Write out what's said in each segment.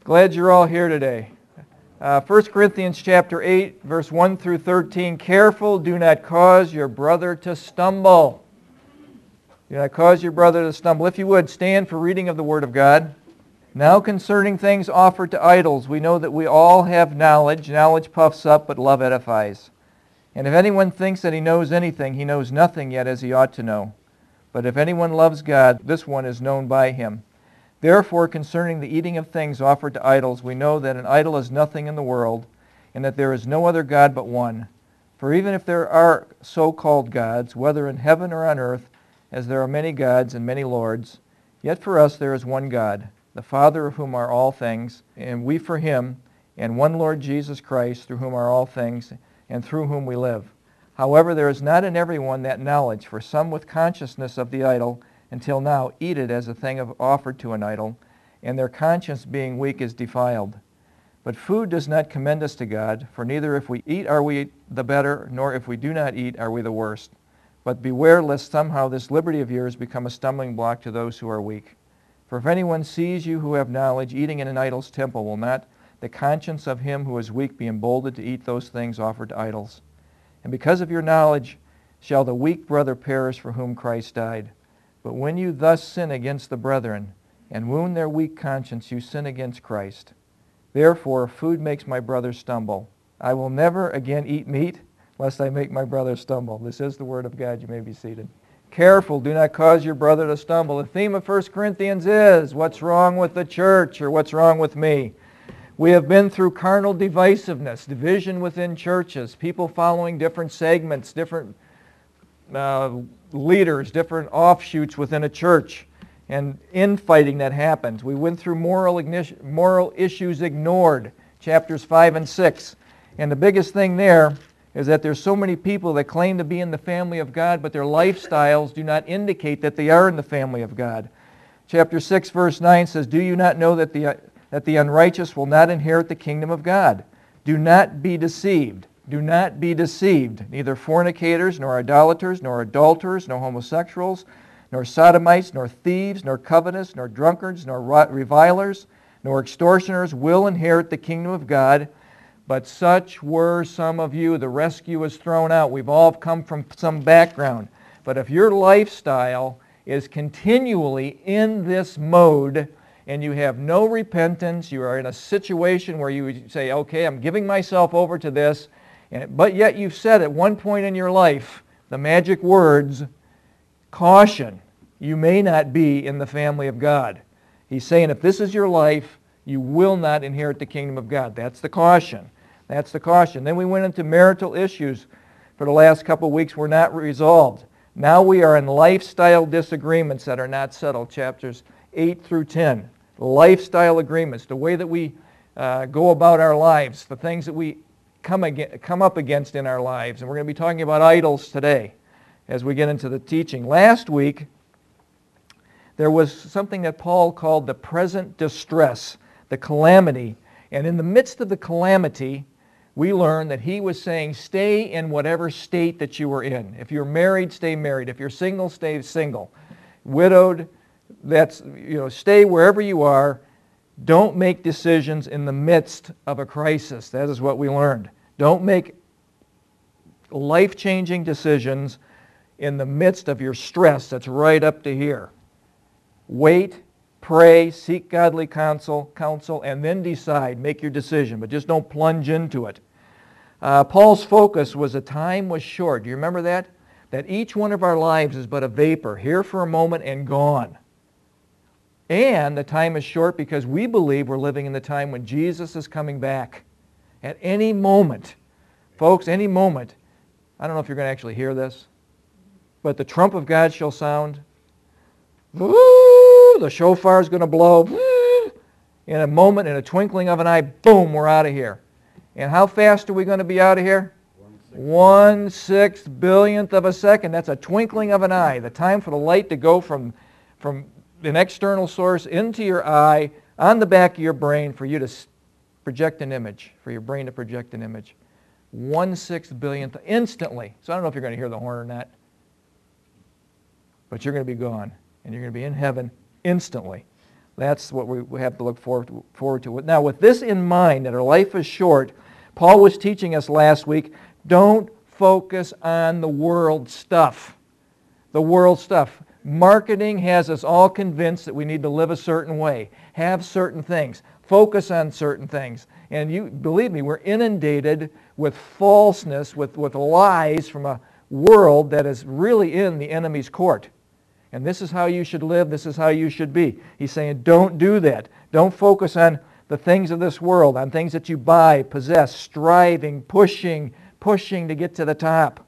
Glad you're all here today. 1 Corinthians chapter 8, verse 1 through 13. Careful, do not cause your brother to stumble. Do not cause your brother to stumble. If you would, stand for reading of the Word of God. Now concerning things offered to idols, we know that we all have knowledge. Knowledge puffs up, but love edifies. And if anyone thinks that he knows anything, he knows nothing yet as he ought to know. But if anyone loves God, this one is known by him. Therefore, concerning the eating of things offered to idols, we know that an idol is nothing in the world, and that there is no other God but one. For even if there are so-called gods, whether in heaven or on earth, as there are many gods and many lords, yet for us there is one God, the Father of whom are all things, and we for him, and one Lord Jesus Christ, through whom are all things, and through whom we live. However, there is not in everyone that knowledge, for some with consciousness of the idol, until now eat it as a thing offered to an idol, and their conscience being weak is defiled. But food does not commend us to God, for neither if we eat are we the better, nor if we do not eat are we the worst. But beware lest somehow this liberty of yours become a stumbling block to those who are weak. For if anyone sees you who have knowledge eating in an idol's temple, will not the conscience of him who is weak be emboldened to eat those things offered to idols? And because of your knowledge shall the weak brother perish for whom Christ died. But when you thus sin against the brethren, and wound their weak conscience, you sin against Christ. Therefore, if food makes my brother stumble, I will never again eat meat, lest I make my brother stumble. This is the word of God. You may be seated. Careful, do not cause your brother to stumble. The theme of 1 Corinthians is, what's wrong with the church, or what's wrong with me? We have been through carnal divisiveness, division within churches, people following different segments, different leaders, different offshoots within a church, and infighting that happens. We went through moral issues ignored, chapters 5 and 6. And the biggest thing there is that there's so many people that claim to be in the family of God, but their lifestyles do not indicate that they are in the family of God. Chapter 6, verse 9 says, Do you not know that the unrighteous will not inherit the kingdom of God? Do not be deceived. Do not be deceived. Neither fornicators, nor idolaters, nor adulterers, nor homosexuals, nor sodomites, nor thieves, nor covetous, nor drunkards, nor revilers, nor extortioners will inherit the kingdom of God. But such were some of you. The rescue is thrown out. We've all come from some background. But if your lifestyle is continually in this mode, and you have no repentance, you are in a situation where you say, okay, I'm giving myself over to this, but yet you've said at one point in your life the magic words, caution, you may not be in the family of God. He's saying if this is your life, you will not inherit the kingdom of God. That's the caution. That's the caution. Then we went into marital issues for the last couple of weeks were not resolved. Now we are in lifestyle disagreements that are not settled, chapters 8 through 10. Lifestyle agreements, the way that we go about our lives, the things that we come up against in our lives. And we're going to be talking about idols today as we get into the teaching. Last week, there was something that Paul called the present distress, the calamity. And in the midst of the calamity, we learned that he was saying, stay in whatever state that you were in. If you're married, stay married. If you're single, stay single. Widowed, stay wherever you are. Don't make decisions in the midst of a crisis. That is what we learned. Don't make life-changing decisions in the midst of your stress that's right up to here. Wait, pray, seek godly counsel, and then decide. Make your decision, but just don't plunge into it. Paul's focus was the time was short. Do you remember that? That each one of our lives is but a vapor, here for a moment and gone. And the time is short because we believe we're living in the time when Jesus is coming back. At any moment, folks, any moment. I don't know if you're going to actually hear this, but the trump of God shall sound. Woo! The shofar is going to blow. Woo! In a moment, in a twinkling of an eye, boom, we're out of here. And how fast are we going to be out of here? 1/6 billionth of a second. That's a twinkling of an eye. The time for the light to go from an external source into your eye, on the back of your brain, for you to project an image, for your brain to project an image. 1/6 billionth, instantly. So I don't know if you're going to hear the horn or not, but you're going to be gone, and you're going to be in heaven instantly. That's what we have to look forward to. Now, with this in mind, that our life is short, Paul was teaching us last week, don't focus on the world stuff. The world stuff. Marketing has us all convinced that we need to live a certain way, have certain things, focus on certain things. And you believe me, we're inundated with falseness, with lies from a world that is really in the enemy's court. And this is how you should live, this is how you should be. He's saying, don't do that. Don't focus on the things of this world, on things that you buy, possess, striving, pushing to get to the top.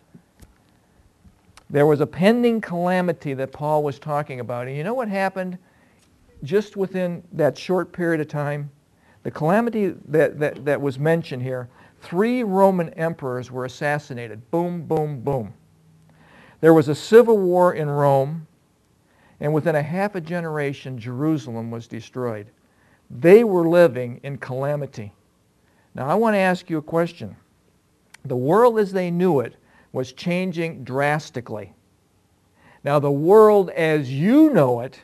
There was a pending calamity that Paul was talking about. And you know what happened just within that short period of time? The calamity that was mentioned here, 3 Roman emperors were assassinated. Boom, boom, boom. There was a civil war in Rome, and within a half a generation, Jerusalem was destroyed. They were living in calamity. Now, I want to ask you a question. The world as they knew it was changing drastically. Now, the world as you know it,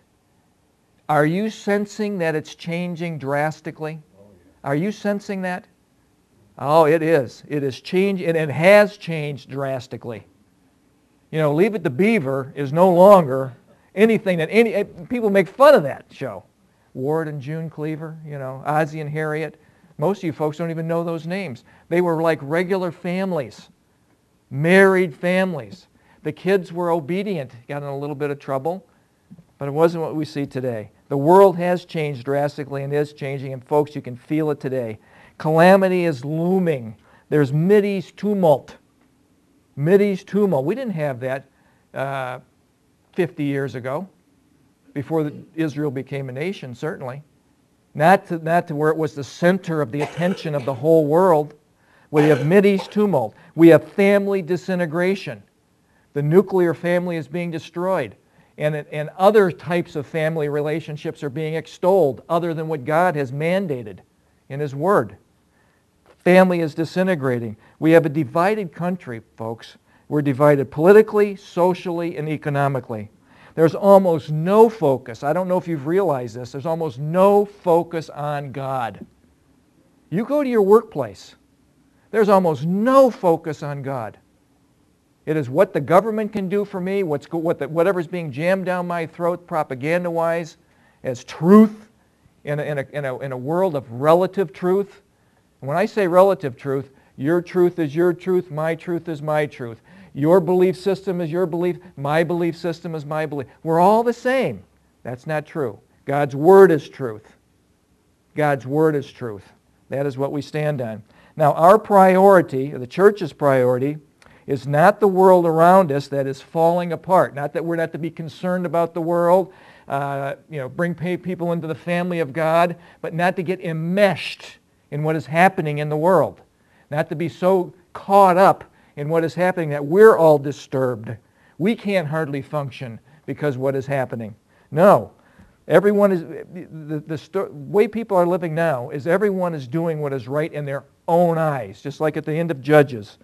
are you sensing that it's changing drastically? Are you sensing that? Oh, it is. It is changed, and it has changed drastically. You know, Leave It to Beaver is no longer anything that people make fun of that show. Ward and June Cleaver, you know, Ozzie and Harriet. Most of you folks don't even know those names. They were like regular families, married families. The kids were obedient, got in a little bit of trouble, but it wasn't what we see today. The world has changed drastically and is changing, and folks, you can feel it today. Calamity is looming. There's Mideast tumult. Mideast tumult. We didn't have that 50 years ago, before Israel became a nation, certainly. Not to where it was the center of the attention of the whole world. We have Mideast tumult. We have family disintegration. The nuclear family is being destroyed. And other types of family relationships are being extolled other than what God has mandated in His Word. Family is disintegrating. We have a divided country, folks. We're divided politically, socially, and economically. There's almost no focus. I don't know if you've realized this. There's almost no focus on God. You go to your workplace. There's almost no focus on God. It is what the government can do for me, whatever's being jammed down my throat propaganda-wise as truth in a world of relative truth. And when I say relative truth, your truth is your truth, my truth is my truth. Your belief system is your belief, my belief system is my belief. We're all the same. That's not true. God's Word is truth. God's Word is truth. That is what we stand on. Now, our priority, the church's priority, is not the world around us that is falling apart. Not that we're not to be concerned about the world, bring people into the family of God, but not to get enmeshed in what is happening in the world. Not to be so caught up in what is happening that we're all disturbed. We can't hardly function because of what is happening. No. Everyone is, the way people are living now is everyone is doing what is right in their own eyes, just like at the end of Judges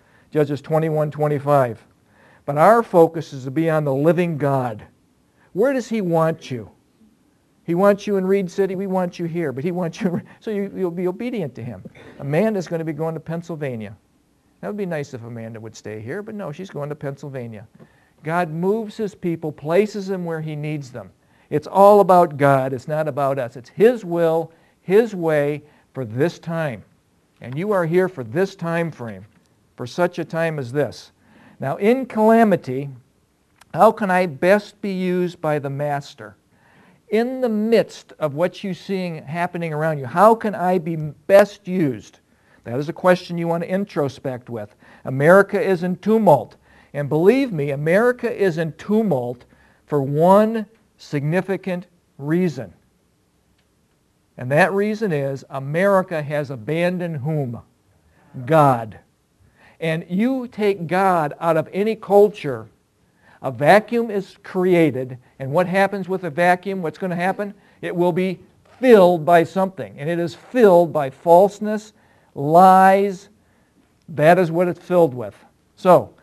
21:25. But our focus is to be on the living God. Where does He want you? He wants you in Reed City. We want you here, but He wants you, so you'll be obedient to Him. Amanda's going to be going to Pennsylvania. That would be nice if Amanda would stay here, but no, she's going to Pennsylvania. God moves His people, places them where He needs them. It's all about God. It's not about us. It's His will, His way for this time. And you are here for this time frame, for such a time as this. Now, in calamity, how can I best be used by the Master? In the midst of what you're seeing happening around you, how can I be best used? That is a question you want to introspect with. America is in tumult. And believe me, America is in tumult for one significant reason. And that reason is America has abandoned whom? God. And you take God out of any culture, a vacuum is created, and what happens with a vacuum? What's going to happen? It will be filled by something, and it is filled by falseness, lies. That is what it's filled with. So,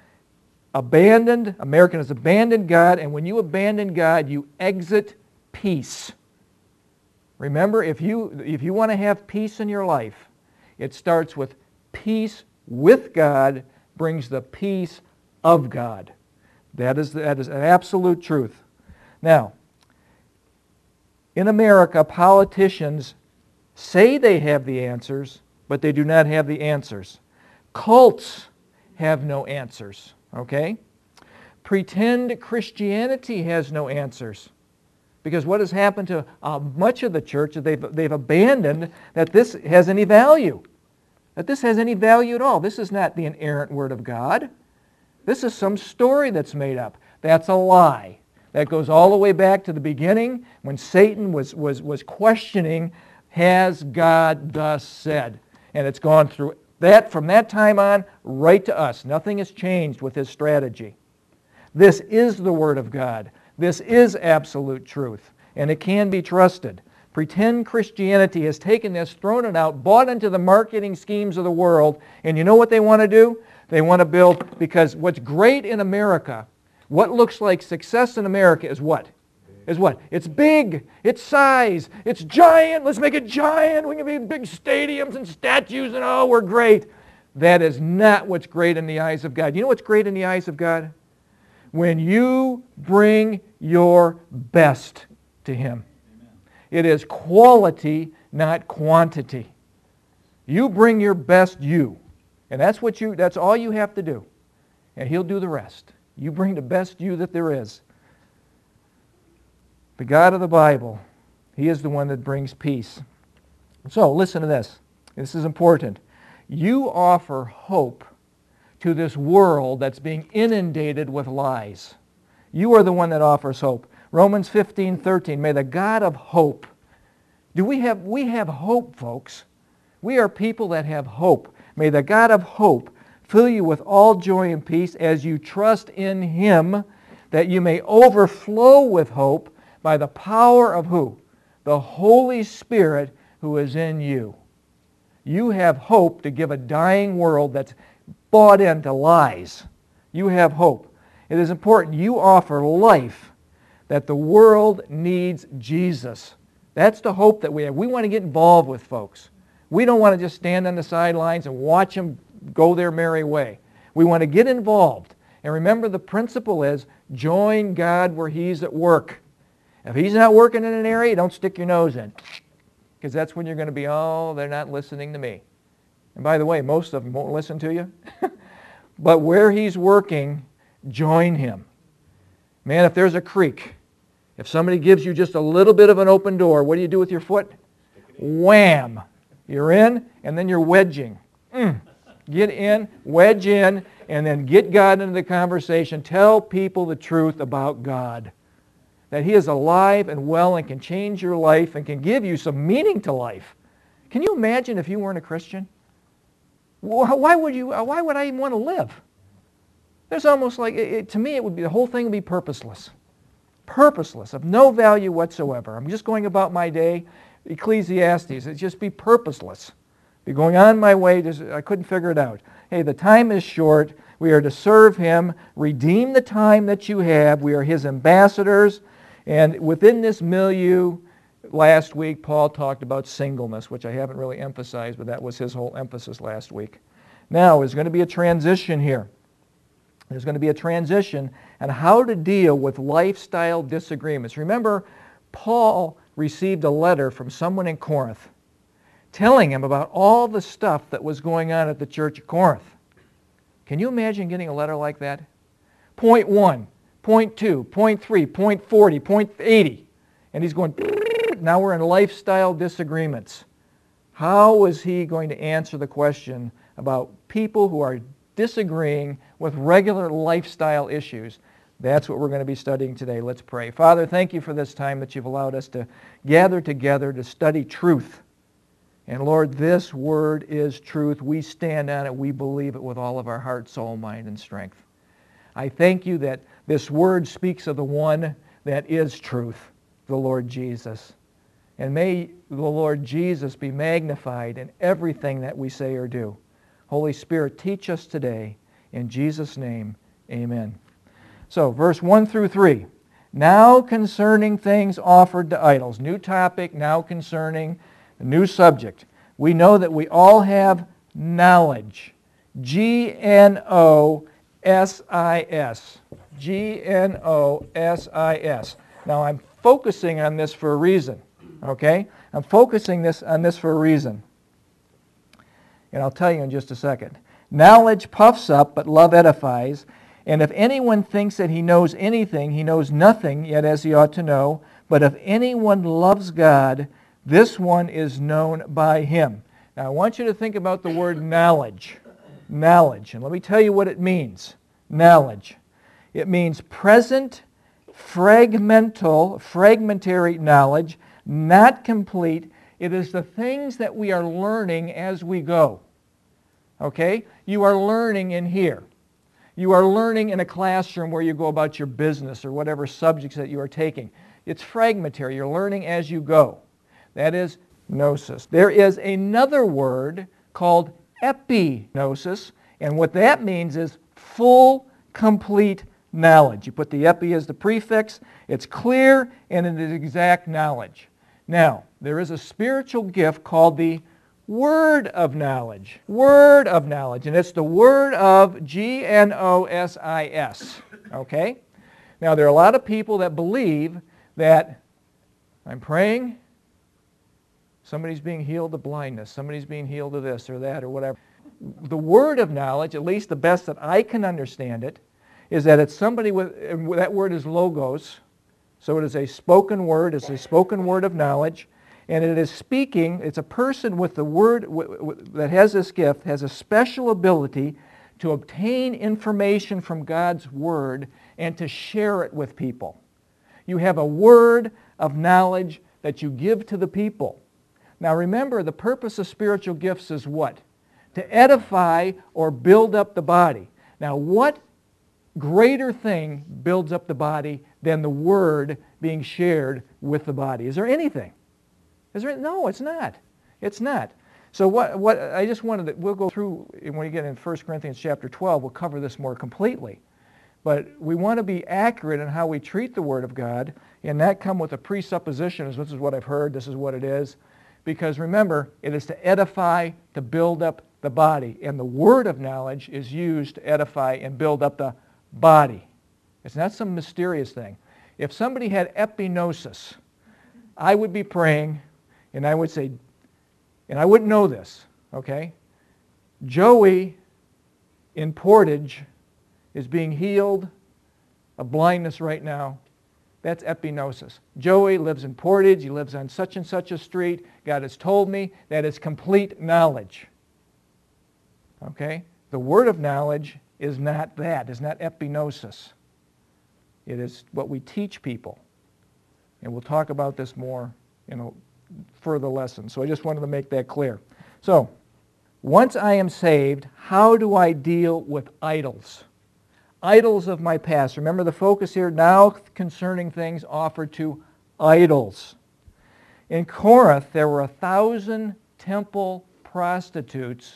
American has abandoned God, and when you abandon God, you exit peace. Remember, if you want to have peace in your life, it starts with peace with God brings the peace of God. That is an absolute truth. Now, in America, politicians say they have the answers, but they do not have the answers. Cults have no answers, okay? Pretend Christianity has no answers. Because what has happened to much of the church is they've abandoned that this has any value. That this has any value at all. This is not the inerrant Word of God. This is some story that's made up. That's a lie. That goes all the way back to the beginning when Satan was questioning, has God thus said? And it's gone through that from that time on right to us. Nothing has changed with his strategy. This is the Word of God. This is absolute truth, and it can be trusted. Pretend Christianity has taken this, thrown it out, bought into the marketing schemes of the world, and you know what they want to do? They want to build, because what's great in America, what looks like success in America is what? Is what? It's big, it's size, it's giant, let's make it giant, we can be big stadiums and statues and oh, we're great. That is not what's great in the eyes of God. You know what's great in the eyes of God? When you bring your best to Him. Amen. It is quality, not quantity. You bring your best you. And that's all you have to do. And He'll do the rest. You bring the best you that there is. The God of the Bible, He is the one that brings peace. So listen to this. This is important. You offer hope to this world that's being inundated with lies. You are the one that offers hope. Romans 15:13, may the God of hope. We have hope, folks. We are people that have hope. May the God of hope fill you with all joy and peace as you trust in Him, that you may overflow with hope by the power of who? The Holy Spirit who is in you. You have hope to give a dying world that's bought into lies. You have hope. It is important. You offer life that the world needs Jesus. That's the hope that we have. We want to get involved with folks. We don't want to just stand on the sidelines and watch them go their merry way. We want to get involved. And remember, the principle is join God where He's at work. If He's not working in an area, don't stick your nose in. Because that's when you're going to be, oh, they're not listening to me. And by the way, most of them won't listen to you. But where He's working, join Him. Man, if there's a creek, if somebody gives you just a little bit of an open door, what do you do with your foot? Wham! You're in, and then you're wedging. Get in, wedge in, and then get God into the conversation. Tell people the truth about God. That He is alive and well and can change your life and can give you some meaning to life. Can you imagine if you weren't a Christian? Why would I even want to live? There's almost like, to me, the whole thing would be purposeless. Purposeless, of no value whatsoever. I'm just going about my day. Ecclesiastes, it'd just be purposeless. Be going on my way, I couldn't figure it out. Hey, the time is short. We are to serve Him. Redeem the time that you have. We are His ambassadors. And within this milieu, last week, Paul talked about singleness, which I haven't really emphasized, but that was his whole emphasis last week. Now, there's going to be a transition here. There's going to be a transition on how to deal with lifestyle disagreements. Remember, Paul received a letter from someone in Corinth telling him about all the stuff that was going on at the church of Corinth. Can you imagine getting a letter like that? Point 1, point 2, point 3, point 40, point 80. And he's going, now we're in lifestyle disagreements. How is he going to answer the question about people who are disagreeing with regular lifestyle issues? That's what we're going to be studying today. Let's pray. Father, thank you for this time that you've allowed us to gather together to study truth. And Lord, this word is truth. We stand on it. We believe it with all of our heart, soul, mind, and strength. I thank you that this word speaks of the one that is truth, the Lord Jesus. And may the Lord Jesus be magnified in everything that we say or do. Holy Spirit, teach us today. In Jesus' name, amen. So, verse 1 through 3. Now concerning things offered to idols. New topic, now concerning a new subject. We know that we all have knowledge. G-N-O-S-I-S. G-N-O-S-I-S. Now I'm focusing on this for a reason. Okay? I'm focusing on this for a reason. And I'll tell you in just a second. Knowledge puffs up, but love edifies. And if anyone thinks that he knows anything, he knows nothing yet as he ought to know. But if anyone loves God, this one is known by him. Now I want you to think about the word knowledge. Knowledge. And let me tell you what it means. Knowledge. It means present, fragmentary knowledge, not complete. It is the things that we are learning as we go. Okay? You are learning in here. You are learning in a classroom where you go about your business or whatever subjects that you are taking. It's fragmentary. You're learning as you go. That is gnosis. There is another word called epignosis, and what that means is full, complete knowledge. You put the epi as the prefix. It's clear and it is exact knowledge. Now, there is a spiritual gift called the word of knowledge. Word of knowledge. And it's the word of G-N-O-S-I-S. Okay? Now, there are a lot of people that believe that I'm praying, somebody's being healed of blindness, somebody's being healed of this or that or whatever. The word of knowledge, at least the best that I can understand it, is that it's somebody with, that word is logos. So it is a spoken word. It's a spoken word of knowledge. And it is speaking. It's a person with the word that has this gift, has a special ability to obtain information from God's word and to share it with people. You have a word of knowledge that you give to the people. Now remember, the purpose of spiritual gifts is what? To edify or build up the body. Now what greater thing builds up the body than the word being shared with the body? Is there anything? Is there? No, it's not. It's not. So what I just wanted to, we'll go through, when we get in 1 Corinthians chapter 12, we'll cover this more completely. But we want to be accurate in how we treat the Word of God, and that come with a presupposition, as this is what I've heard, this is what it is. Because remember, it is to edify, to build up the body. And the word of knowledge is used to edify and build up the body. It's not some mysterious thing. If somebody had epignosis, I would be praying, and I would say, and I wouldn't know this, okay? Joey in Portage is being healed of blindness right now. That's epignosis. Joey lives in Portage. He lives on such and such a street. God has told me that is complete knowledge. Okay? The word of knowledge is not that. It's not epignosis. It is what we teach people. And we'll talk about this more in a further lesson. So I just wanted to make that clear. So, once I am saved, how do I deal with idols? Idols of my past. Remember the focus here now concerning things offered to idols. In Corinth, there were 1,000 temple prostitutes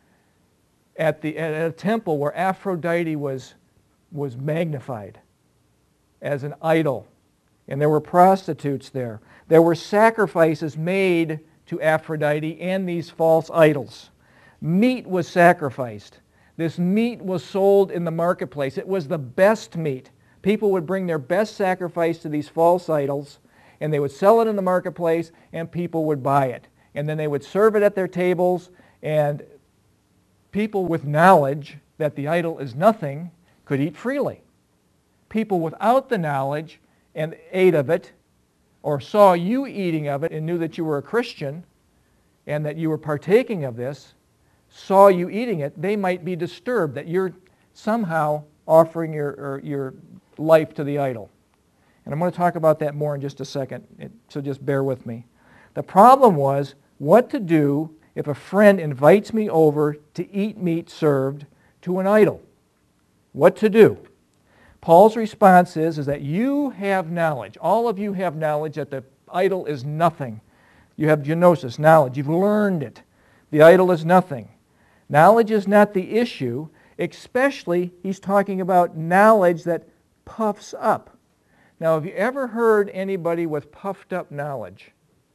at a temple where Aphrodite was magnified as an idol. And there were prostitutes there. There were sacrifices made to Aphrodite and these false idols. Meat was sacrificed. This meat was sold in the marketplace. It was the best meat. People would bring their best sacrifice to these false idols, and they would sell it in the marketplace, and people would buy it. And then they would serve it at their tables, and people with knowledge that the idol is nothing could eat freely. People without the knowledge and ate of it, or saw you eating of it and knew that you were a Christian and that you were partaking of this, saw you eating it, they might be disturbed that you're somehow offering your life to the idol. And I'm going to talk about that more in just a second, so just bear with me. The problem was what to do if a friend invites me over to eat meat served to an idol. What to do? Paul's response is that you have knowledge. All of you have knowledge that the idol is nothing. You have gnosis, knowledge. You've learned it. The idol is nothing. Knowledge is not the issue, especially he's talking about knowledge that puffs up. Now, have you ever heard anybody with puffed up knowledge?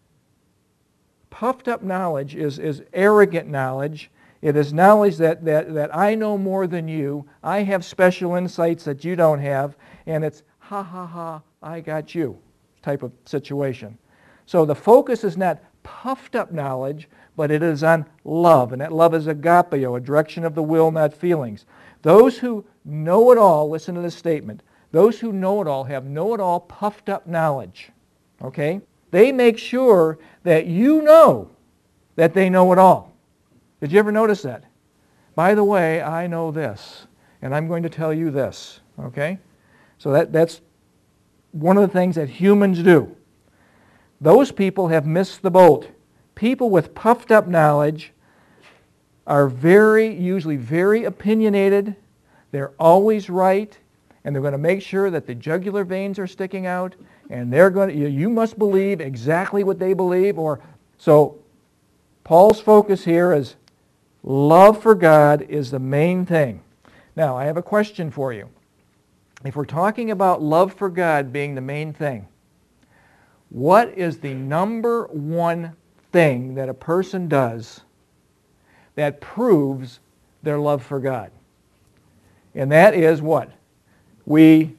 Puffed up knowledge is arrogant knowledge. It is knowledge that I know more than you. I have special insights that you don't have. And it's, ha, ha, ha, I got you type of situation. So the focus is not puffed up knowledge, but it is on love. And that love is agapeo, a direction of the will, not feelings. Those who know it all, listen to this statement, those who know it all have know-it-all puffed up knowledge. Okay? They make sure that you know that they know it all. Did you ever notice that? By the way, I know this, and I'm going to tell you this. Okay? So that's one of the things that humans do. Those people have missed the boat. People with puffed up knowledge are usually very opinionated. They're always right, and they're going to make sure that the jugular veins are sticking out, and you must believe exactly what they believe. So Paul's focus here is love for God is the main thing. Now, I have a question for you. If we're talking about love for God being the main thing, what is the number one thing that a person does that proves their love for God? And that is what? We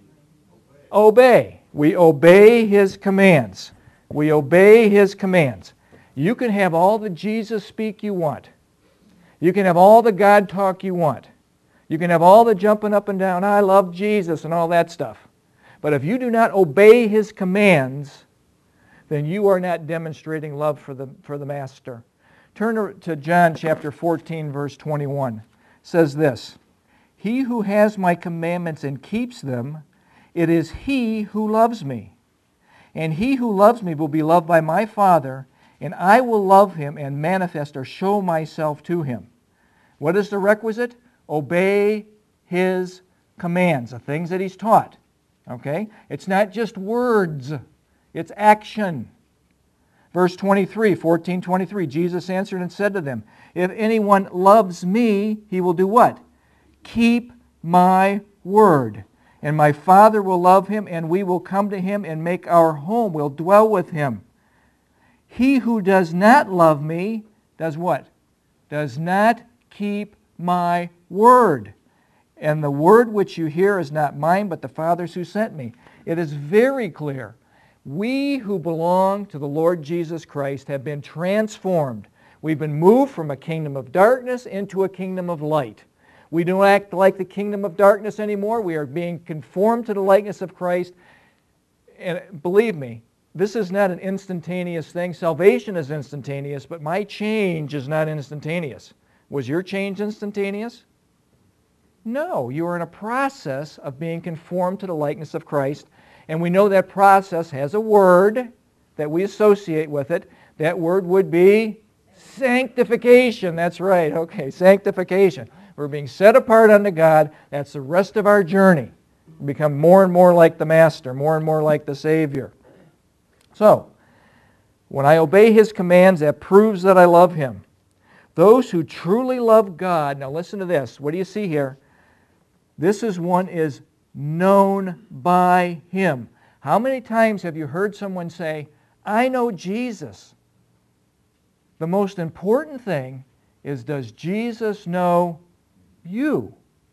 obey. We obey His commands. We obey His commands. You can have all the Jesus speak you want. You can have all the God talk you want. You can have all the jumping up and down, I love Jesus, and all that stuff. But if you do not obey His commands, then you are not demonstrating love for the Master. Turn to John chapter 14, verse 21. It says this, He who has my commandments and keeps them, it is he who loves me. And he who loves me will be loved by my Father, and I will love him and manifest or show myself to him. What is the requisite? Obey His commands, the things that He's taught. Okay? It's not just words. It's action. Verse 14:23, Jesus answered and said to them, If anyone loves me, he will do what? Keep my word. And my Father will love him, and we will come to him and make our home. We'll dwell with him. He who does not love me, does what? Does not keep my word. And the word which you hear is not mine, but the Father's who sent me. It is very clear. We who belong to the Lord Jesus Christ have been transformed. We've been moved from a kingdom of darkness into a kingdom of light. We don't act like the kingdom of darkness anymore. We are being conformed to the likeness of Christ. And believe me, this is not an instantaneous thing. Salvation is instantaneous, but my change is not instantaneous. Was your change instantaneous? No, you are in a process of being conformed to the likeness of Christ, and we know that process has a word that we associate with it. That word would be sanctification. That's right, okay, sanctification. We're being set apart unto God. That's the rest of our journey. We become more and more like the Master, more and more like the Savior. So, when I obey His commands, that proves that I love Him. Those who truly love God, now listen to this. What do you see here? This is known by Him. How many times have you heard someone say, I know Jesus? The most important thing is, does Jesus know you?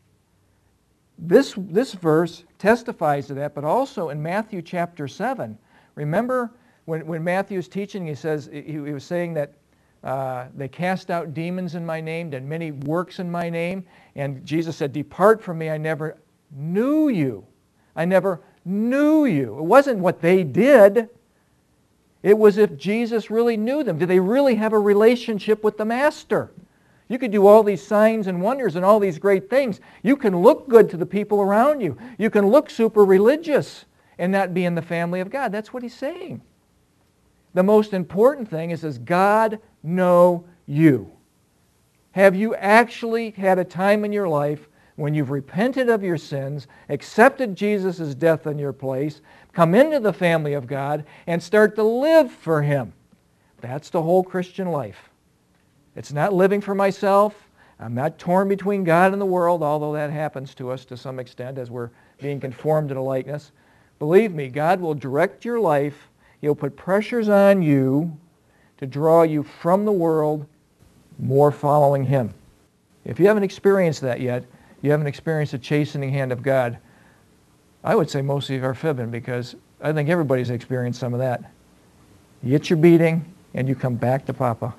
This verse testifies to that, but also in Matthew chapter 7. Remember when Matthew was teaching, he was saying that they cast out demons in my name, did many works in my name. And Jesus said, depart from me, I never knew you. I never knew you. It wasn't what they did. It was if Jesus really knew them. Did they really have a relationship with the Master? You could do all these signs and wonders and all these great things. You can look good to the people around you. You can look super religious and not be in the family of God. That's what he's saying. The most important thing is, does God know you? Have you actually had a time in your life when you've repented of your sins, accepted Jesus' death in your place, come into the family of God, and start to live for Him? That's the whole Christian life. It's not living for myself. I'm not torn between God and the world, although that happens to us to some extent as we're being conformed to the likeness. Believe me, God will direct your life. He'll put pressures on you to draw you from the world, more following Him. If you haven't experienced that yet, you haven't experienced the chastening hand of God, I would say most of you are fibbing, because I think everybody's experienced some of that. You get your beating, and you come back to Papa.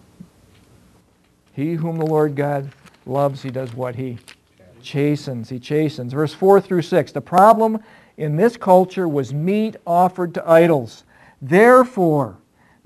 He whom the Lord God loves, He does what? He chastens. He chastens. Verse 4 through 6. The problem in this culture was meat offered to idols. Therefore,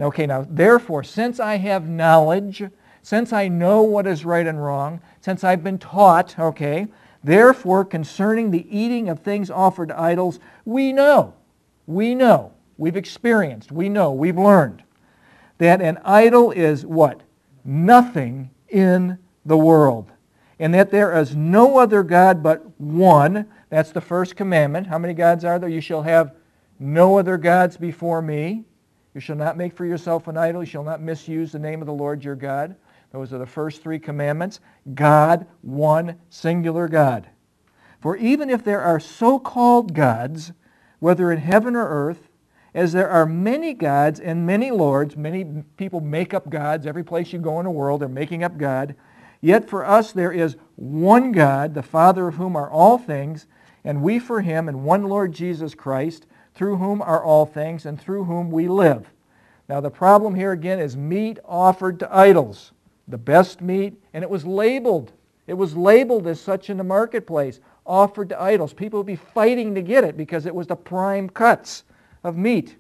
since I have knowledge, since I know what is right and wrong, since I've been taught, therefore concerning the eating of things offered to idols, we know, we've experienced, we've learned that an idol is what? Nothing in the world. And that there is no other God but one. That's the first commandment. How many gods are there? You shall have no other gods before me. You shall not make for yourself an idol. You shall not misuse the name of the Lord your God. Those are the first three commandments. God, one singular God. For even if there are so-called gods, whether in heaven or earth, as there are many gods and many lords, many people make up gods. Every place you go in the world, they're making up God. Yet for us there is one God, the Father of whom are all things, and we for Him, and one Lord Jesus Christ, through whom are all things, and through whom we live. Now the problem here again is meat offered to idols. The best meat, and it was labeled. It was labeled as such in the marketplace, offered to idols. People would be fighting to get it because it was the prime cuts of meat.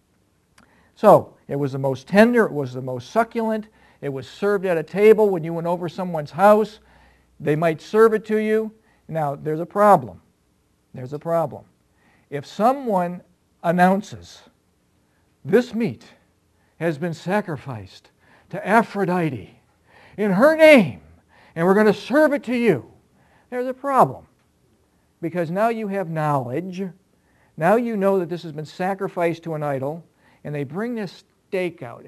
So, it was the most tender, it was the most succulent, it was served at a table when you went over someone's house. They might serve it to you. Now, there's a problem. There's a problem. If someone announces, this meat has been sacrificed to Aphrodite in her name, and we're going to serve it to you, there's a problem. Because now you have knowledge. Now you know that this has been sacrificed to an idol, and they bring this steak out,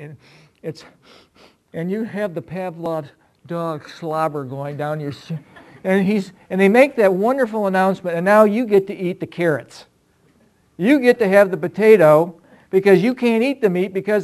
and you have the Pavlov dog slobber going down your, and they make that wonderful announcement, and now you get to eat the carrots. You get to have the potato because you can't eat the meat because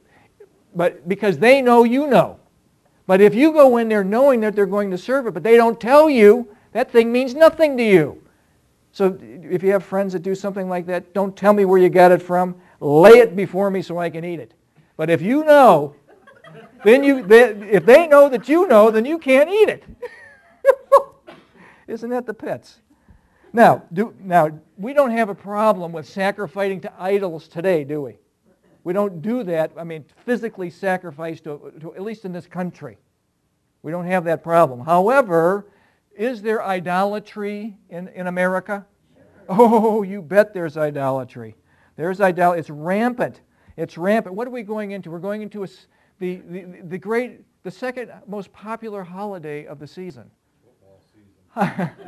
they know you know. But if you go in there knowing that they're going to serve it, but they don't tell you, that thing means nothing to you. So if you have friends that do something like that, don't tell me where you got it from. Lay it before me so I can eat it. But if you know, if they know that you know, then you can't eat it. Isn't that the pits? Now, we don't have a problem with sacrificing to idols today, do we? We don't do that, physically sacrifice to at least in this country. We don't have that problem. However, is there idolatry in America? Oh, you bet there's idolatry. There's idolatry. It's rampant. It's rampant. What are we going into? We're going into the second most popular holiday of the season. Football season.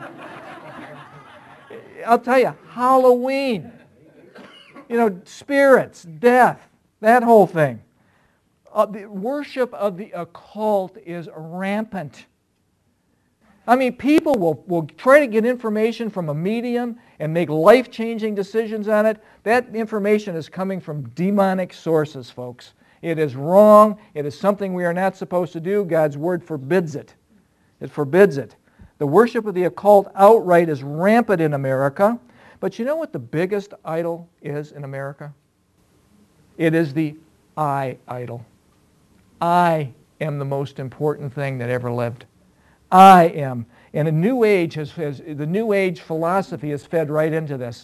I'll tell you, Halloween. Spirits, death, that whole thing. The worship of the occult is rampant. People will try to get information from a medium and make life-changing decisions on it. That information is coming from demonic sources, folks. It is wrong. It is something we are not supposed to do. God's Word forbids it. It forbids it. The worship of the occult outright is rampant in America. But you know what the biggest idol is in America? It is the I idol. I am the most important thing that ever lived. I am. And the New Age the New Age philosophy has fed right into this.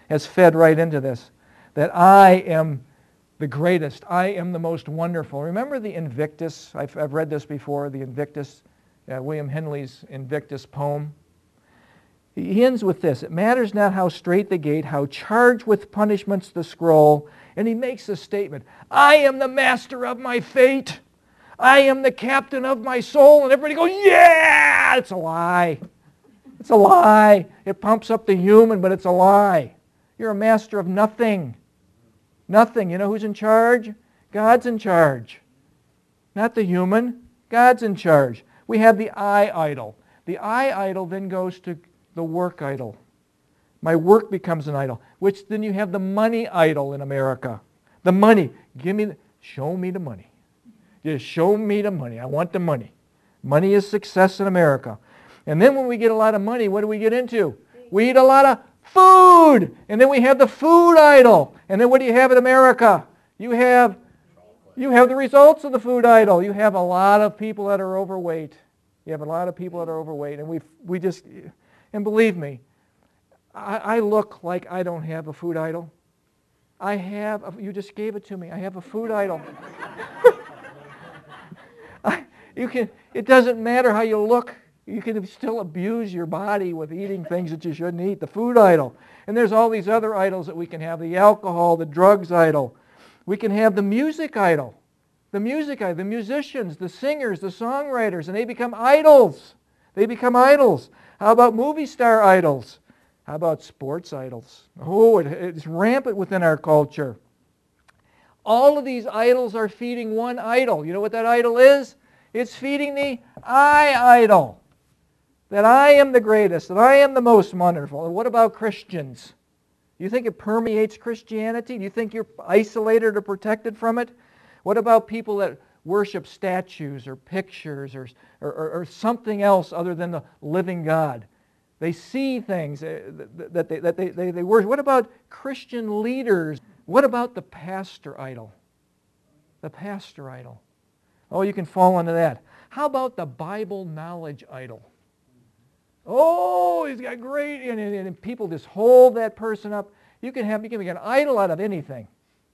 That I am the greatest. I am the most wonderful. Remember the Invictus? I've read this before, the Invictus, William Henley's Invictus poem. He ends with this: it matters not how straight the gate, how charged with punishments the scroll. And he makes this statement: I am the master of my fate. I am the captain of my soul. And everybody goes, yeah! It's a lie. It's a lie. It pumps up the human, but it's a lie. You're a master of nothing. Nothing. You know who's in charge? God's in charge. Not the human. God's in charge. We have the I idol. The I idol then goes to the work idol. My work becomes an idol. Which then you have the money idol in America. The money. Show me the money. Just show me the money. I want the money. Money is success in America. And then when we get a lot of money, what do we get into? We eat a lot of food. And then we have the food idol. And then what do you have in America? You have the results of the food idol. You have a lot of people that are overweight. You have a lot of people that are overweight. And and believe me, I look like I don't have a food idol. You just gave it to me. I have a food idol. It doesn't matter how you look. You can still abuse your body with eating things that you shouldn't eat. The food idol. And there's all these other idols that we can have. The alcohol, the drugs idol. We can have the music idol. The music idol, the musicians, the singers, the songwriters, and they become idols. They become idols. How about movie star idols? How about sports idols? Oh, it's rampant within our culture. All of these idols are feeding one idol. You know what that idol is? It's feeding the I idol. That I am the greatest, that I am the most wonderful. And what about Christians? Do you think it permeates Christianity? Do you think you're isolated or protected from it? What about people that worship statues or pictures or something else other than the living God? They see things that they worship. What about Christian leaders? What about the pastor idol? The pastor idol. Oh, you can fall into that. How about the Bible knowledge idol? Oh, he's got great, and people just hold that person up. You can make an idol out of anything.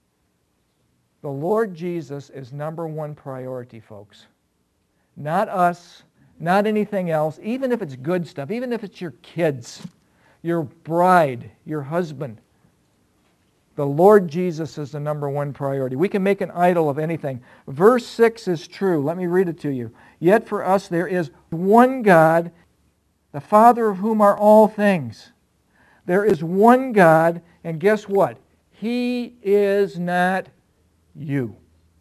The Lord Jesus is number one priority, folks. Not us, not anything else, even if it's good stuff, even if it's your kids, your bride, your husband. The Lord Jesus is the number one priority. We can make an idol of anything. Verse 6 is true. Let me read it to you. Yet for us there is one God, the Father of whom are all things. There is one God, and guess what? He is not you.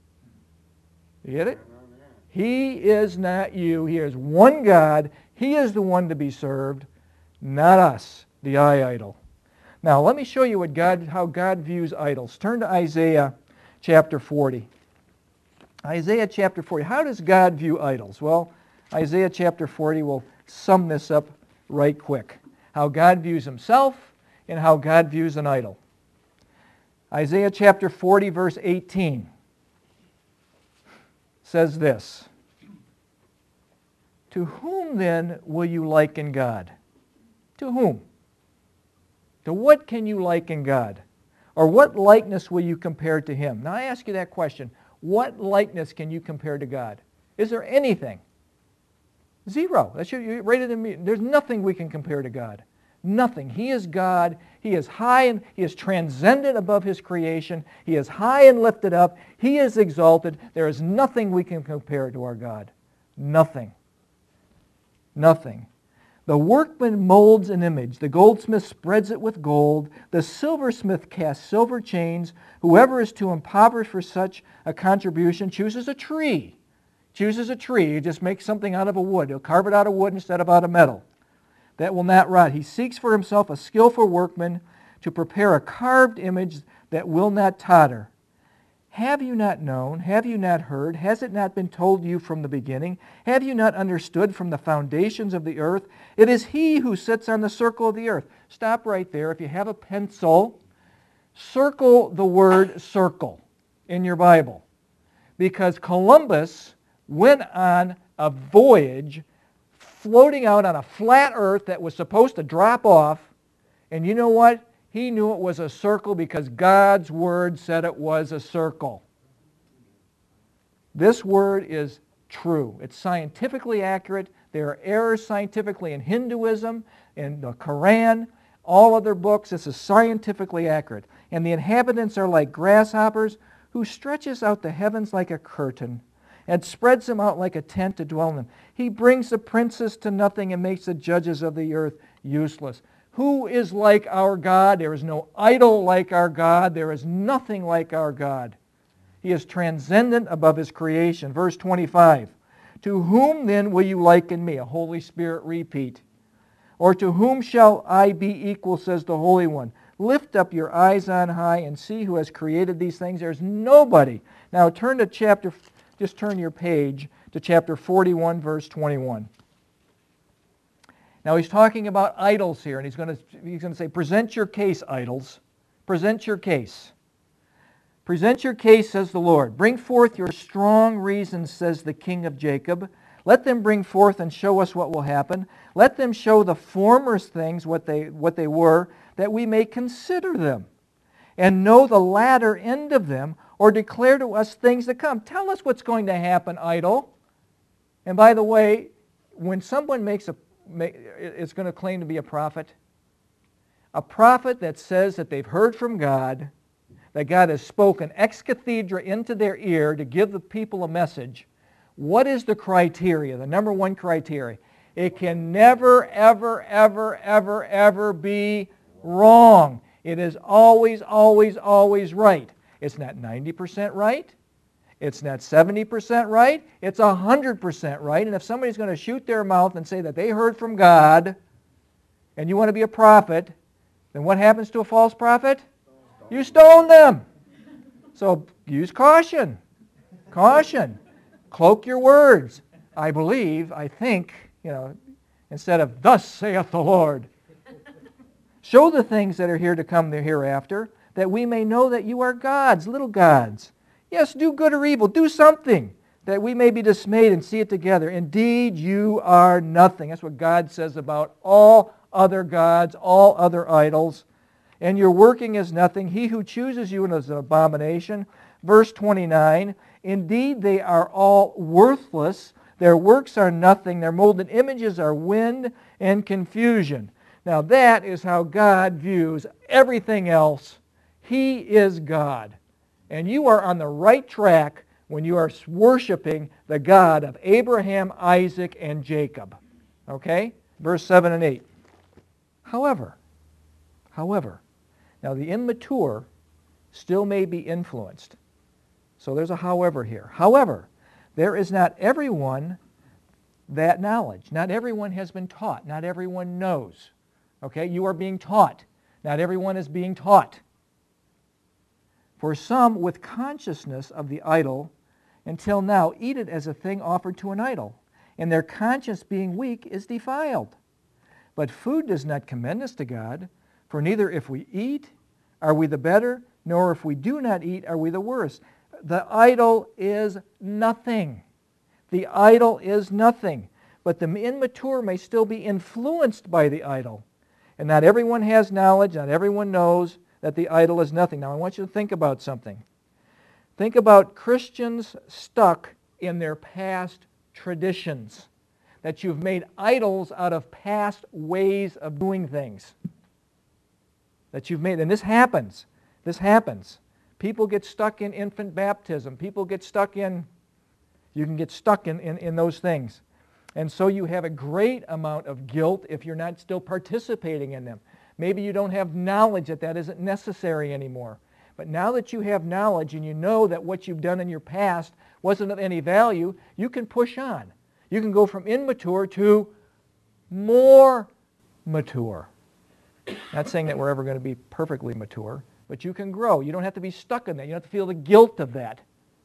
You get it? He is not you. He is one God. He is the one to be served, not us, the I idol. Now, let me show you how God views idols. Turn to Isaiah chapter 40. Isaiah chapter 40. How does God view idols? Well, Isaiah chapter 40 will sum this up right quick. How God views himself and how God views an idol. Isaiah chapter 40, verse 18 says this. To whom then will you liken God? To whom? To what can you liken God? Or what likeness will you compare to him? Now I ask you that question. What likeness can you compare to God? Is there anything? Zero. That's you rated in me. There's nothing we can compare to God. Nothing. He is God. He is high and He is transcendent above His creation. He is high and lifted up. He is exalted. There is nothing we can compare to our God. Nothing. Nothing. The workman molds an image. The goldsmith spreads it with gold. The silversmith casts silver chains. Whoever is too impoverished for such a contribution chooses a tree. Chooses a tree. He just makes something out of a wood. He'll carve it out of wood instead of out of metal. That will not rot. He seeks for himself a skillful workman to prepare a carved image that will not totter. Have you not known? Have you not heard? Has it not been told you from the beginning? Have you not understood from the foundations of the earth? It is He who sits on the circle of the earth. Stop right there. If you have a pencil, circle the word circle in your Bible. Because Columbus went on a voyage floating out on a flat earth that was supposed to drop off. And you know what? He knew it was a circle because God's Word said it was a circle. This Word is true. It's scientifically accurate. There are errors scientifically in Hinduism, in the Quran, all other books. This is scientifically accurate. And the inhabitants are like grasshoppers, who stretches out the heavens like a curtain and spreads them out like a tent to dwell in them. He brings the princes to nothing and makes the judges of the earth useless. Who is like our God? There is no idol like our God. There is nothing like our God. He is transcendent above His creation. Verse 25. To whom then will you liken me? A Holy Spirit repeat. Or to whom shall I be equal, says the Holy One? Lift up your eyes on high and see who has created these things. There's nobody. Now just turn your page to chapter 41, verse 21. Now he's talking about idols here, and he's going to say, present your case, idols. Present your case. Present your case, says the Lord. Bring forth your strong reasons, says the King of Jacob. Let them bring forth and show us what will happen. Let them show the former things what they were, that we may consider them, and know the latter end of them, or declare to us things to come. Tell us what's going to happen, idol. And by the way, when someone is going to claim to be a prophet that says that they've heard from God, that God has spoken ex cathedra into their ear to give the people a message, what is the criteria, the number one criteria? It can never, ever, ever, ever, ever be wrong. It is always, always, always right. It's not 90% right. It's not 70% right. It's 100% right. And if somebody's going to shoot their mouth and say that they heard from God, and you want to be a prophet, then what happens to a false prophet? You stone them. So use caution. Caution. Cloak your words. I believe, I think, instead of, thus saith the Lord. Show the things that are here to come the hereafter, that we may know that you are gods, little gods. Yes, do good or evil. Do something, that we may be dismayed and see it together. Indeed, you are nothing. That's what God says about all other gods, all other idols. And your working is nothing. He who chooses you is an abomination. Verse 29, indeed they are all worthless. Their works are nothing. Their molded images are wind and confusion. Now that is how God views everything else. He is God. And you are on the right track when you are worshiping the God of Abraham, Isaac, and Jacob. Okay? Verse 7 and 8. However, now the immature still may be influenced. So there's a however here. However, there is not everyone that knowledge. Not everyone has been taught. Not everyone knows. Okay? You are being taught. Not everyone is being taught. For some with consciousness of the idol until now eat it as a thing offered to an idol, and their conscience being weak is defiled. But food does not commend us to God, for neither if we eat are we the better, nor if we do not eat are we the worse. The idol is nothing. The idol is nothing. But the immature may still be influenced by the idol. And not everyone has knowledge, not everyone knows that the idol is nothing. Now I want you to think about something. Think about Christians stuck in their past traditions, that you've made idols out of past ways of doing things. That you've made, and this happens. People get stuck in infant baptism. People get stuck in, you can get stuck in those things. And so you have a great amount of guilt if you're not still participating in them. Maybe you don't have knowledge that isn't necessary anymore. But now that you have knowledge and you know that what you've done in your past wasn't of any value, you can push on. You can go from immature to more mature. Not saying that we're ever going to be perfectly mature, but you can grow. You don't have to be stuck in that. You don't have to feel the guilt of that.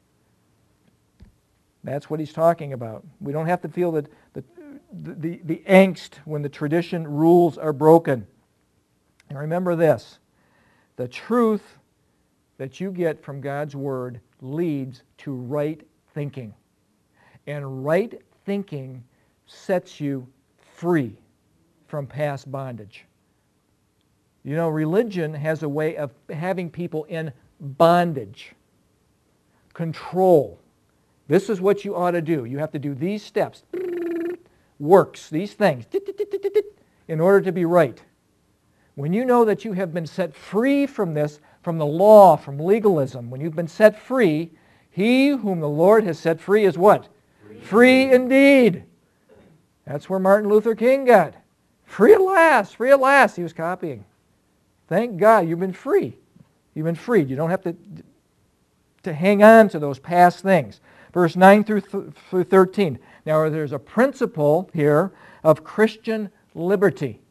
That's what he's talking about. We don't have to feel the angst when the tradition rules are broken. And remember this, the truth that you get from God's Word leads to right thinking. And right thinking sets you free from past bondage. You know, religion has a way of having people in bondage, control. This is what you ought to do. You have to do these steps, works, these things, in order to be right. When you know that you have been set free from this, from the law, from legalism, when you've been set free, he whom the Lord has set free is what? Free indeed. That's where Martin Luther King got. Free at last, free at last. He was copying. Thank God you've been free. You've been freed. You don't have to hang on to those past things. Verse 9 through 13. Now there's a principle here of Christian liberty.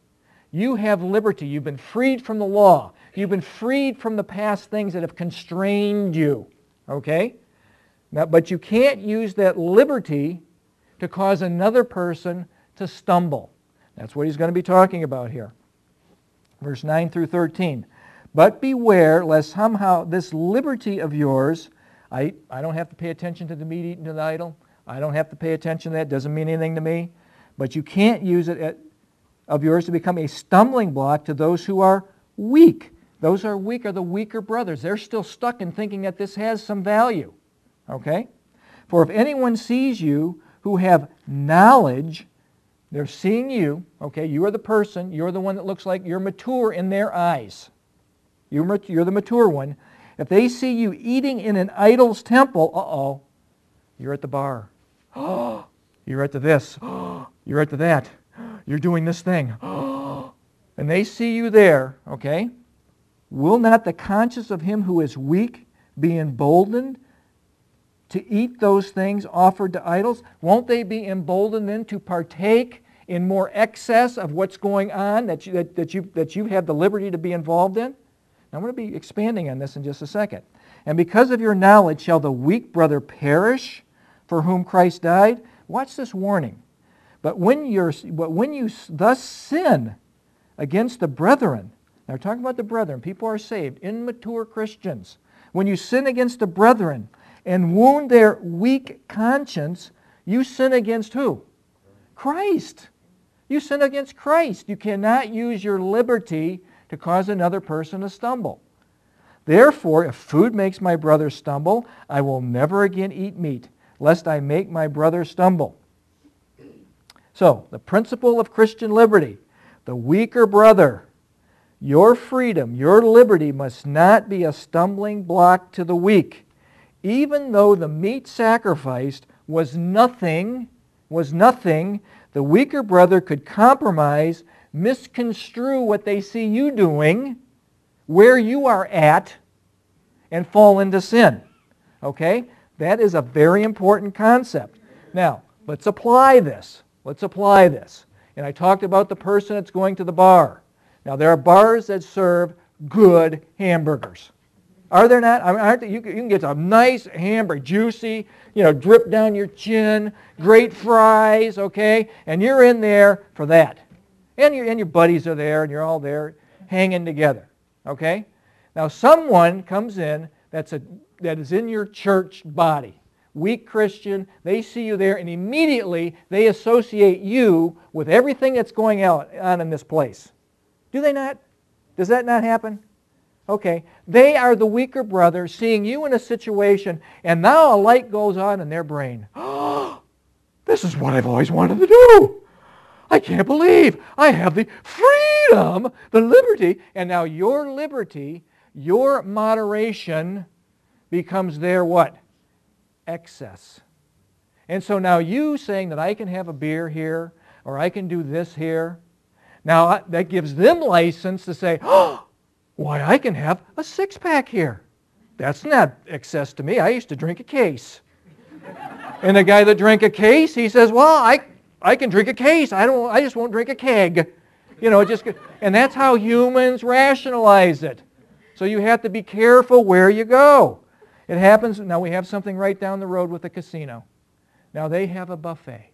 You have liberty. You've been freed from the law. You've been freed from the past things that have constrained you. Okay? Now, but you can't use that liberty to cause another person to stumble. That's what he's going to be talking about here. Verse 9 through 13. But beware lest somehow this liberty of yours, I don't have to pay attention to the meat eaten to the idol. I don't have to pay attention to that. It doesn't mean anything to me. But you can't use it of yours to become a stumbling block to those who are weak. Those who are weak are the weaker brothers. They're still stuck in thinking that this has some value. Okay? For if anyone sees you who have knowledge, they're seeing you, okay, you are the person, you're the one that looks like you're mature in their eyes. You're the mature one. If they see you eating in an idol's temple, you're at the bar. You're at the this. You're at the that. You're doing this thing. And they see you there, okay? Will not the conscience of him who is weak be emboldened to eat those things offered to idols? Won't they be emboldened then to partake in more excess of what's going on that you have the liberty to be involved in? Now, I'm going to be expanding on this in just a second. And because of your knowledge shall the weak brother perish for whom Christ died? Watch this warning. But when you thus sin against the brethren, now we're talking about the brethren, people are saved, immature Christians. When you sin against the brethren and wound their weak conscience, you sin against who? Christ. You sin against Christ. You cannot use your liberty to cause another person to stumble. Therefore, if food makes my brother stumble, I will never again eat meat, lest I make my brother stumble. So, the principle of Christian liberty, the weaker brother, your freedom, your liberty must not be a stumbling block to the weak. Even though the meat sacrificed was nothing, the weaker brother could compromise, misconstrue what they see you doing, where you are at, and fall into sin. Okay? That is a very important concept. Now, let's apply this. And I talked about the person that's going to the bar. Now, there are bars that serve good hamburgers. Are there not? I mean, you can get a nice hamburger, juicy, drip down your chin, great fries, okay? And you're in there for that. And your buddies are there, and you're all there hanging together, okay? Now, someone comes in that is in your church body, weak Christian, they see you there, and immediately they associate you with everything that's going on in this place. Do they not? Does that not happen? Okay. They are the weaker brother seeing you in a situation, and now a light goes on in their brain. Oh, this is what I've always wanted to do. I can't believe I have the freedom, the liberty, and now your liberty, your moderation becomes their what? Excess. And so now you saying that I can have a beer here, or I can do this here, now that gives them license to say, oh, why, I can have a six-pack here. That's not excess to me. I used to drink a case. And the guy that drank a case, he says, well, I can drink a case. I just won't drink a keg. And that's how humans rationalize it. So you have to be careful where you go. It happens, now we have something right down the road with the casino. Now they have a buffet.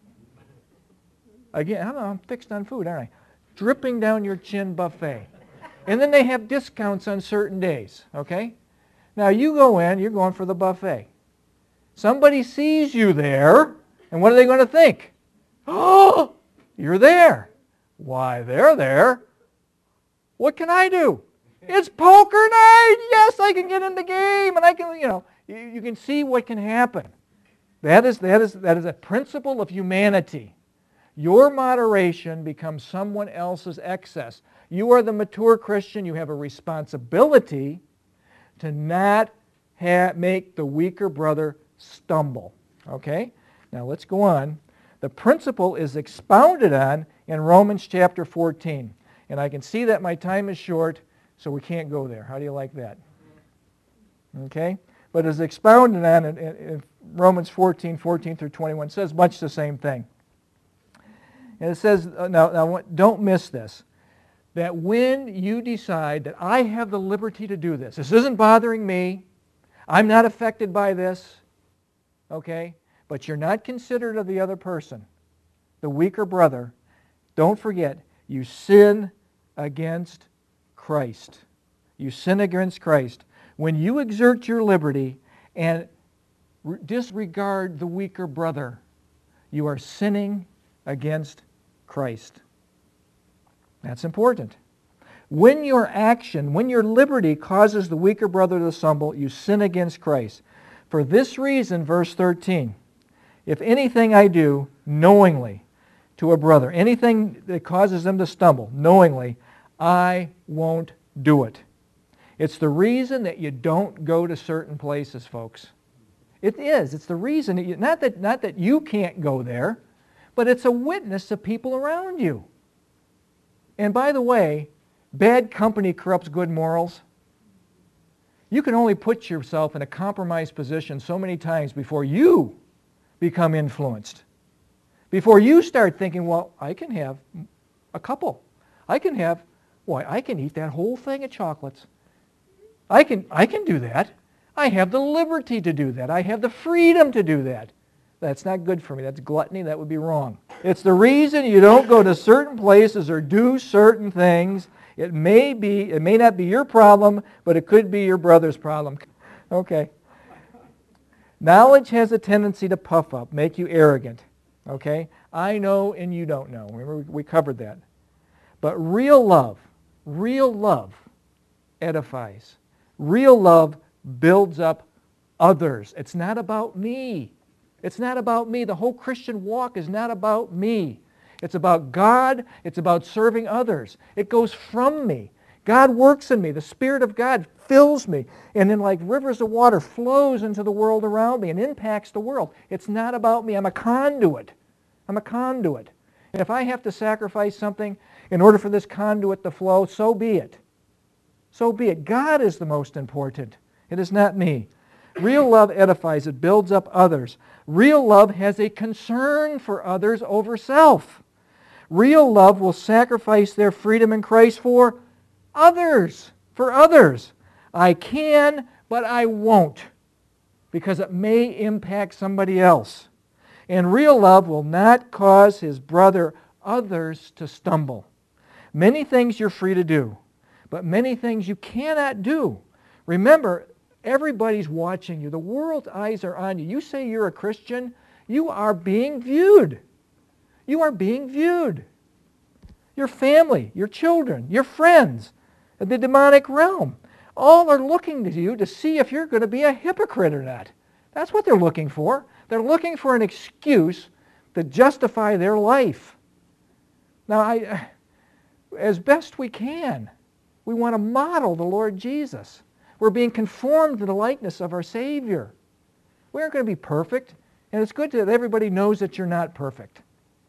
Again, I don't know, I'm fixed on food, aren't I? Dripping down your chin buffet. And then they have discounts on certain days, okay? Now you go in, you're going for the buffet. Somebody sees you there, and what are they going to think? Oh, you're there. Why, they're there. What can I do? It's poker night. Yes, I can get in the game, and I can, you can see what can happen. That is a principle of humanity. Your moderation becomes someone else's excess. You are the mature Christian. You have a responsibility to not make the weaker brother stumble. Okay? Now let's go on. The principle is expounded on in Romans chapter 14. And I can see that my time is short, so we can't go there. How do you like that? Okay? But it's expounded on in Romans 14 through 21. It says much the same thing. And it says, now don't miss this. that when you decide that I have the liberty to do this isn't bothering me, I'm not affected by this, okay, but you're not considerate of the other person, the weaker brother, don't forget, you sin against Christ. You sin against Christ. When you exert your liberty and disregard the weaker brother, you are sinning against Christ. That's important. When your action, when your liberty causes the weaker brother to stumble, you sin against Christ. For this reason, verse 13, if anything I do knowingly to a brother, anything that causes them to stumble knowingly, I won't do it. It's the reason that you don't go to certain places, folks. It is. It's the reason. Not that you can't go there, but it's a witness to people around you. And by the way, bad company corrupts good morals. You can only put yourself in a compromised position so many times before you become influenced. Before you start thinking, well, I can have a couple. I can eat that whole thing of chocolates. I can do that. I have the liberty to do that. I have the freedom to do that. That's not good for me. That's gluttony. That would be wrong. It's the reason you don't go to certain places or do certain things. It may not be your problem, but it could be your brother's problem. Okay. Knowledge has a tendency to puff up, make you arrogant. Okay? I know and you don't know. Remember, we covered that. But real love edifies. Real love builds up others. It's not about me. It's not about me. The whole Christian walk is not about me. It's about God. It's about serving others. It goes from me. God works in me. The Spirit of God fills me. And then like rivers of water flows into the world around me and impacts the world. It's not about me. I'm a conduit. I'm a conduit. And if I have to sacrifice something in order for this conduit to flow, so be it. So be it. God is the most important. It is not me. Real love edifies. It builds up others. Real love has a concern for others over self. Real love will sacrifice their freedom in Christ for others. For others. I can, but I won't, because it may impact somebody else. And real love will not cause his brother, others, to stumble. Many things you're free to do, but many things you cannot do. Remember, everybody's watching you. The world's eyes are on you. You say you're a Christian, you are being viewed. You are being viewed. Your family, your children, your friends, the demonic realm, all are looking to you to see if you're going to be a hypocrite or not. That's what they're looking for. They're looking for an excuse to justify their life. Now, as best we can, we want to model the Lord Jesus. We're being conformed to the likeness of our Savior. We aren't going to be perfect, and it's good that everybody knows that you're not perfect.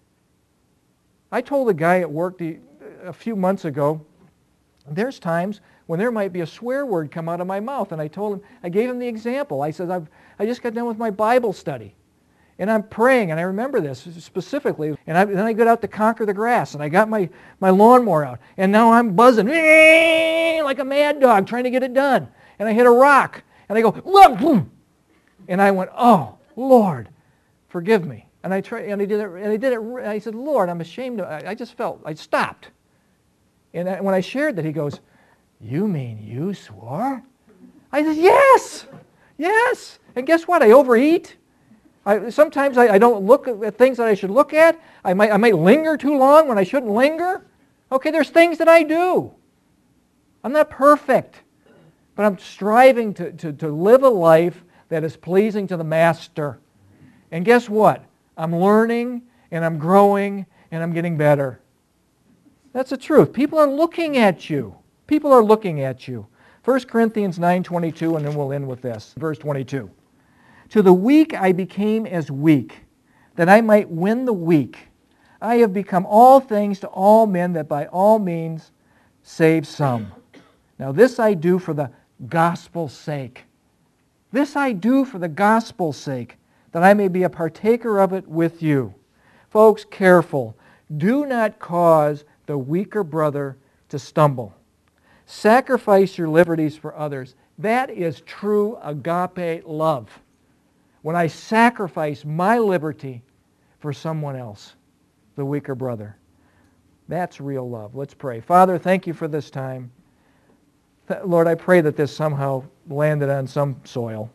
I told a guy at work a few months ago, there's times when there might be a swear word come out of my mouth, and I gave him the example. I said, I just got done with my Bible study, and I'm praying, and I remember this specifically, and then I got out to conquer the grass, and I got my lawnmower out, and now I'm buzzing like a mad dog trying to get it done, and I hit a rock, and I go, boom, and I went, oh, Lord, forgive me. And I tried, and I did it. I said, Lord, I'm ashamed. I stopped. And when I shared that, he goes, you mean you swore? I said, yes. And guess what? I overeat. Sometimes I don't look at things that I should look at. I might linger too long when I shouldn't linger. Okay, there's things that I do. I'm not perfect, but I'm striving to live a life that is pleasing to the Master. And guess what? I'm learning, and I'm growing, and I'm getting better. That's the truth. People are looking at you. People are looking at you. 1 Corinthians 9:22, and then we'll end with this. Verse 22. To the weak I became as weak, that I might win the weak. I have become all things to all men, that by all means save some. Now this I do for the gospel's sake. This I do for the gospel's sake, that I may be a partaker of it with you. Folks, careful. Do not cause the weaker brother to stumble. Sacrifice your liberties for others. That is true agape love. When I sacrifice my liberty for someone else, the weaker brother. That's real love. Let's pray. Father, thank you for this time. Lord, I pray that this somehow landed on some soil.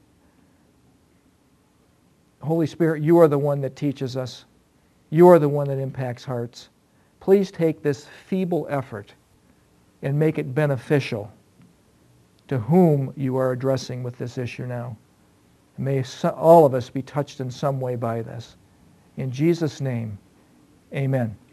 Holy Spirit, you are the one that teaches us. You are the one that impacts hearts. Please take this feeble effort and make it beneficial to whom you are addressing with this issue now. May all of us be touched in some way by this. In Jesus' name, amen.